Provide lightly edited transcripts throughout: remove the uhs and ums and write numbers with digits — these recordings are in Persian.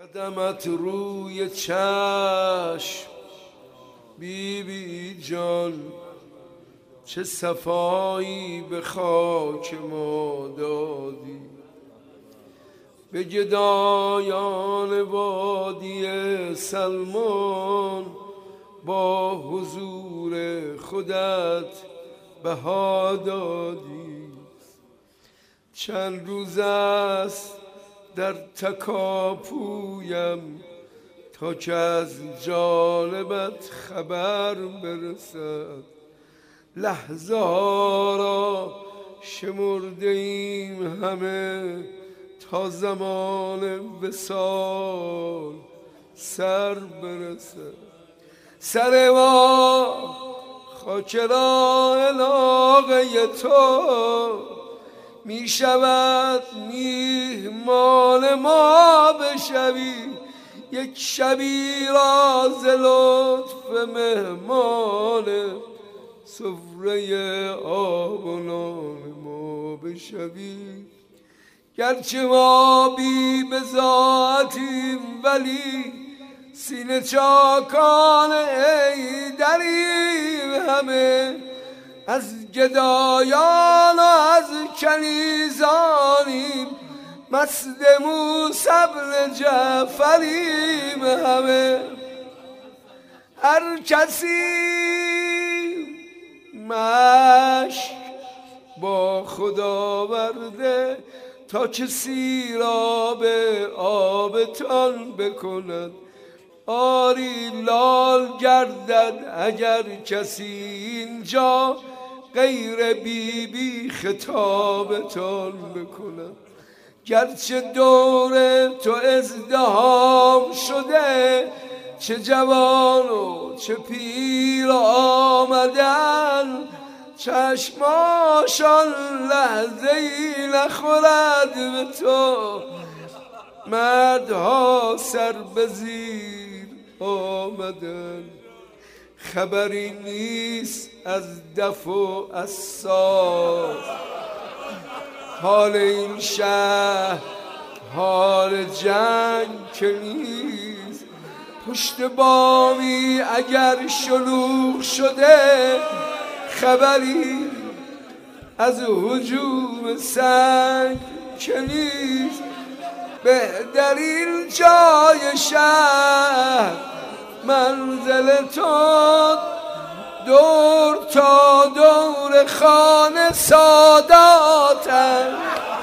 قدمت روی چشم بی بی جان، چه صفایی به خاک ما دادی. به گدایان وادی سلمان با حضور خودت بها دادی. چند روز است در تکاپویم تا که از جانبت خبر برسد. لحظه ها را شمرده ایم همه تا زمان وصال سر برسد. سر ما خاک راه علاقه تو می شود میهمان ما بشوی. یک شبی را ز لطف مهمان سفره آب و نان ما بشوی. گرچه ما بی بضاعتیم ولی سینه چاکان ای دریم همه. از گدایان و از کنیزانیم، مست موسی بن جعفریم همه. هر کسی مشک با خدا ورده تا که سیراب آبتان بکند. آری لال گردد اگر کسی اینجا غیر بی بی خطابتان بکند. گرچه دور تو ازدحام شده، چه جوان و چه پیر آمدن، چشماشان لحظه ای نخورد به تو. مردها سر به زیر آمدن، خبری نیست از دف و از ساز. حال این شهر حال جنگ که نیست. پشت بامی اگر شلوغ شده، خبری از هجوم سنگ که نیست. بهترین جای شهر منزل تو، دور تا دور خانه ساداتن.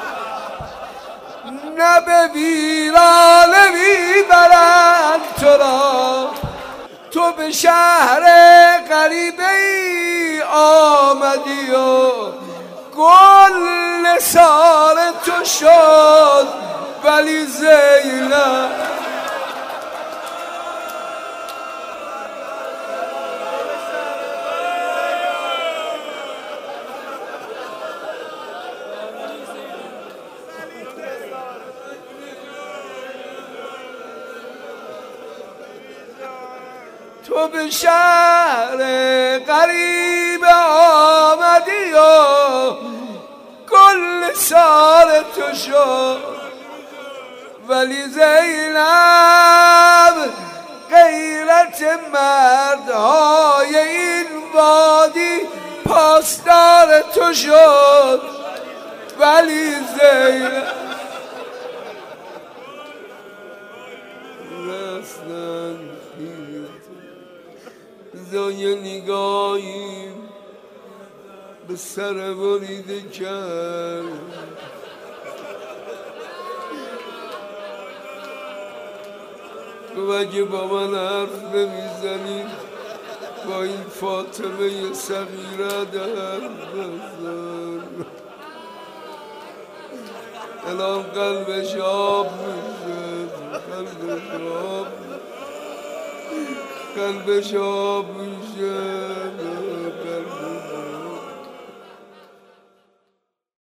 نه به ویرانه میبرند تو را، تو به شهر غریبه ای آمدی و گل نثار تو شد ولی زینب. تو به شهر غریب آمدی و گل نثار تو شد ولی زینب. غیرت مردهای این وادی پاسدار تو شد ولی زینب. رستن زای نگاهی به سر بریده کرد. تو اگه با من حرف نمیزنی با این فاطمه صغیره حرف بزن. الان قلبش آب میشه، قلبش آب میشه.